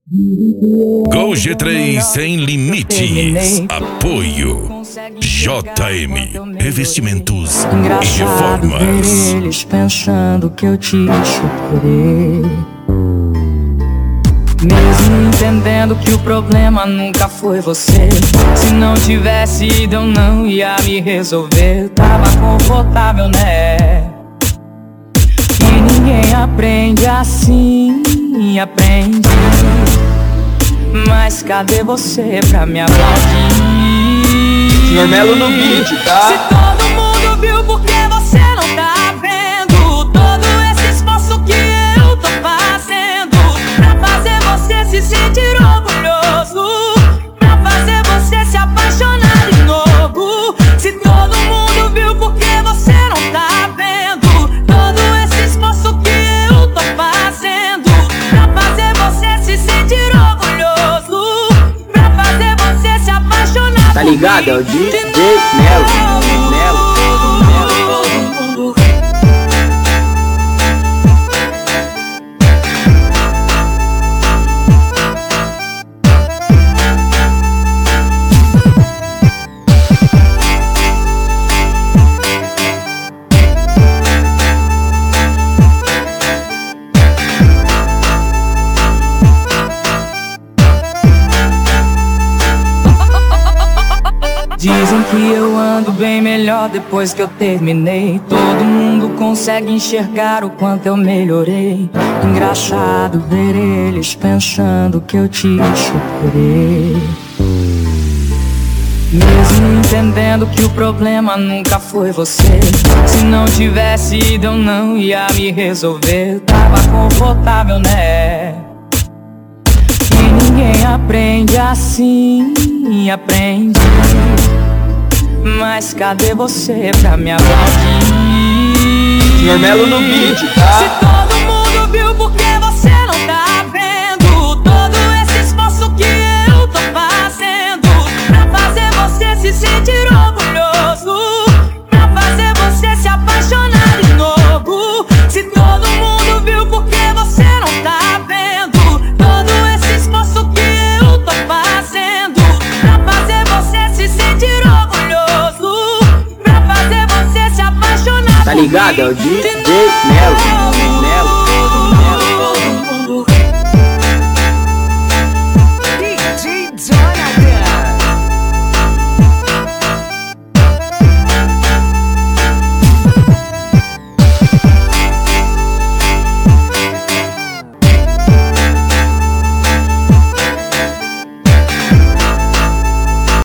Gol G3 sem limites. Apoio JM Revestimentos e Reformas. Eles pensando que eu te superei, mesmo entendendo que o problema nunca foi você. Se não tivesse ido eu não ia me resolver. Tava confortável, né? E ninguém aprende assim, aprende. Mas cadê você pra me aplaudir? Senhor Melo no beat, tá? Se todo mundo viu, por que você não tá vendo todo esse esforço que eu tô fazendo pra fazer você se sentir orgulhoso, pra fazer você se apaixonar de novo? Se todo mundo viu, por que você não tá vendo todo esse esforço que eu tô fazendo pra fazer você se sentir orgulhoso, pra fazer você se apaixonar? Tá ligado? É o DJ Melo. Dizem que eu ando bem melhor depois que eu terminei. Todo mundo consegue enxergar o quanto eu melhorei. Engraçado ver eles pensando que eu te superei, mesmo entendendo que o problema nunca foi você. Se não tivesse ido eu não ia me resolver. Tava confortável, né? E ninguém aprende assim, aprende. Mas cadê você pra me aplaudir? Senhor Melo no beat, tá? Se todo mundo viu, por que você não tá vendo todo esse esforço que eu tô fazendo pra fazer você se sentir orgulhoso, pra fazer você se apaixonar de novo? Se todo mundo viu, por que você não tá vendo todo esse esforço que eu tô fazendo pra fazer você se sentir orgulhoso, pra fazer você se apaixonar? Tá ligado? É o DJ